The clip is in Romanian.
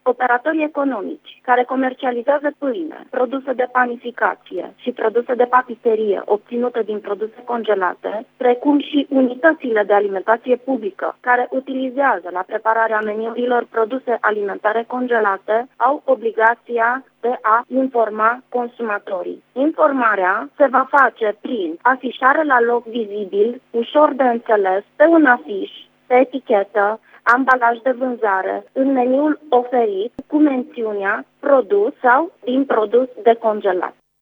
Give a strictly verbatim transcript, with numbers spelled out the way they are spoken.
Operatorii economici care comercializează pâine, produse de panificație și produse de patiserie obținute din produse congelate, precum și unitățile de alimentație publică care utilizează la prepararea meniurilor produse alimentare congelate, au obligația de a informa consumatorii. Informarea se va face prin afișare la loc vizibil, ușor de înțeles, pe un afiș, pe etichetă, ambalaj de vânzare, în meniul oferit cu mențiunea produs sau din produs decongelat.